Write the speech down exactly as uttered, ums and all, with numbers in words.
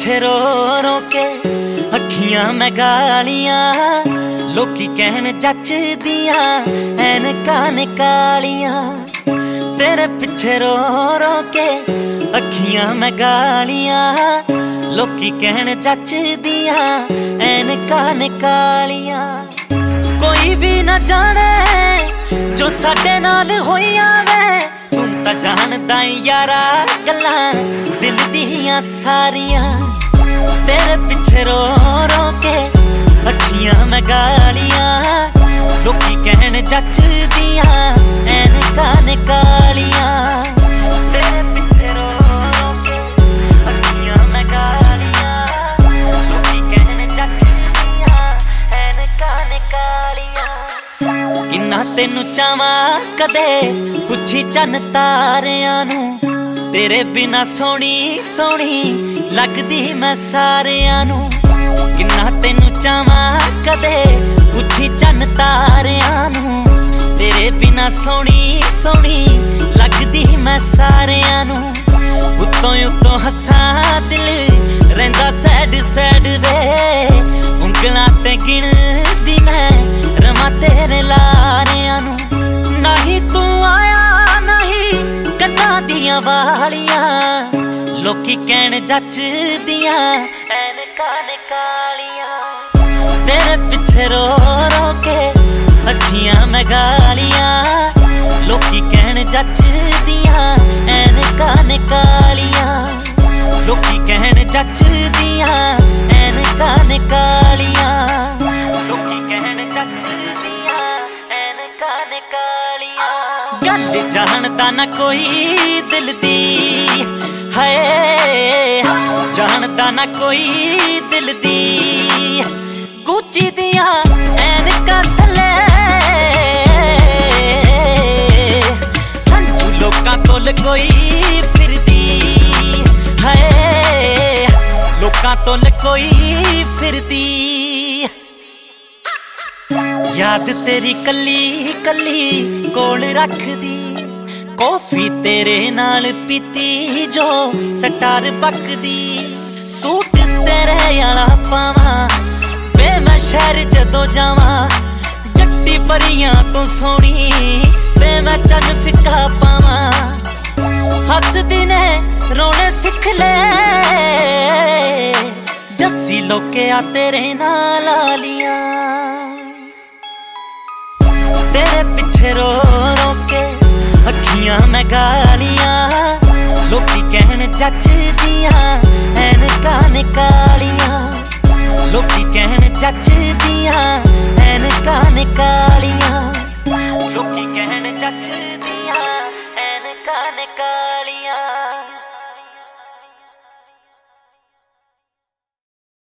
पिछे रो रो के अखियां मैं गालियां, लोकी कहन जच दियां ऐनकां ने कालियां। तेरे पिछे रो रो के अखियां मैं गालियां, लोकी कहन जच दियां ऐनकां ने कालियां। कोई भी ना जाने जो साडे नाल होइयां वे, तू तां जानदा यारा गल्लां दिल दियां सारियां। तेरे पिछे रो रो के अखियां मैं गालियां, लोकी कहन जच दियां ऐनकां ने कालियां। तेरे पिछे रो रो के अखियां मैं गालियां, लोकी कहन जच दियां ऐनकां ने कालियां। किन्ना तेनू चावां कदे पुछी चन्न तारियां नू, तेरे बिना सोहनी सोहनी लगदी मैं सारियां नू। किन्ना तेनू चावां कदे पुछी चन्न तारियां नू, तेरे बिना सोहनी सोहनी लगदी मैं सारियां नू। उत्तों उत्तों हस्सां दिल रहिंदा सैड सैड वे, उंगलां ते गिणदी मैं रवां तेरे लारियां नू। नहीं तू आया नहीं कन्नां दियां वालियां, लोकी कहन जच दियां ऐनकां ने कालियां। तेरे पिछे रो रो के अखियां मैं गालियां, लोकी कहन जच दियां ऐनकां ने कालियां। लोकी कहन जच दियां ऐनकां ने कालियां, लोकी कहन जच दियां ऐनकां ने कालियां। गल जानदा ना कोई दिल दी हाय, जानदा ना कोई दिल दी, गुच्ची दियां ऐनकां थल्ले हंझू लोकां तोल कोई फिरदी हाय, लोकां तोल कोई फिरदी। याद तेरी कली कली कोल रखदी, कॉफी तेरे नाल पीती जो स्टार बकदी। सूट तेरे आला पावां वे मैं शहर जदों जावां, जट्टी परियां तो सोहनी वे मैं चन्न फिक्का पावां। हसदी ने रोने सिख ले जस्सी लोकिया तेरे नाल आलियां। तेरे पिछे रो रो के अखियां मैं गालियां, लोकी कहन जच दियां ऐनकां ने कालियां। लोकी कहन जच दियां ऐनकां ने कालियां, लोकी कहन जच दियां ऐनकां ने कालियां।